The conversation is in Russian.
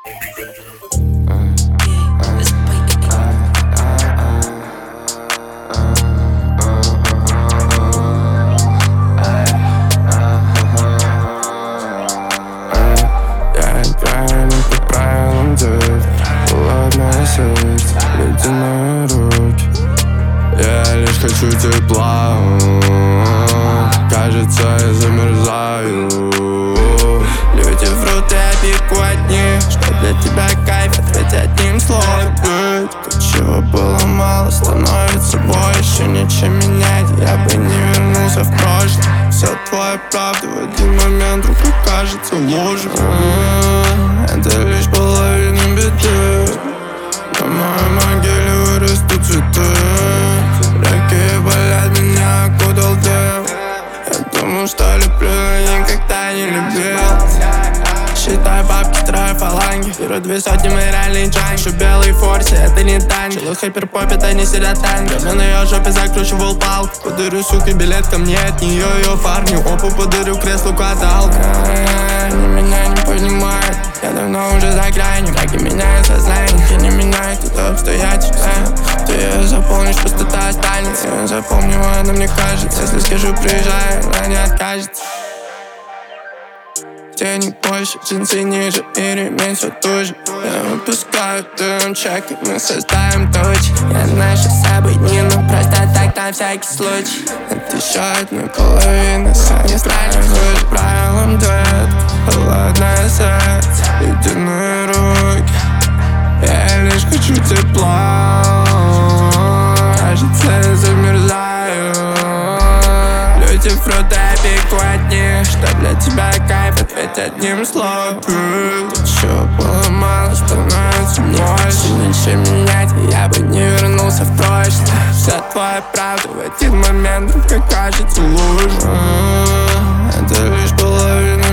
Сердце, ледяные руки. Я лишь хочу тепла. Кажется, я замерзаю. Люди врут и опекут одни, что для тебя кайф, ответь одним словом. То, чего было мало, становится больше. Ничем менять, я бы не вернулся в прошлое. Вся твоя правда в один момент вдруг кажется ложью. Это лишь половина беды. На моей могиле вырастут цветы. Реки болят, меня окутал дым. Я думал, что люблю, но никогда не любил. Считаю бабки, строю фаланги. Беру 200, мы реальные джанги. Шу белый форсе, это не танки. Челы хайперпопят, они сидят танки. Я на ее жопе закручивал палку. Подарю, сука, билет ко мне от нее, ее парню. Опу подарю, креслу каталку. Они меня не понимают. Я давно уже за гранью. Как и меняет сознание. Я не меняю тут обстоятельства. Ты ее заполнишь, пустота останется. Я запомню, она мне кажется. Если скажу, приезжай, она не откажется. Денег больше, джинсы ниже, и ремень все туже. Я выпускаю дым, чек, и мы составим тучи. Я наша событнина, просто так на всякий случай. Это еще одна половина, не страхует правилам дуэт. Холодное сердце, ледяные руки. Я лишь хочу тепла. Кажется, я замерзаю. Люди врут и опекут одни, что для тебя кайф, ответь одним словом. То, чего было мало, становится больше. Ничем менять, я бы не вернулся в прошлое. Вся твоя правда в один момент вдруг кажется ложью. Это лишь половина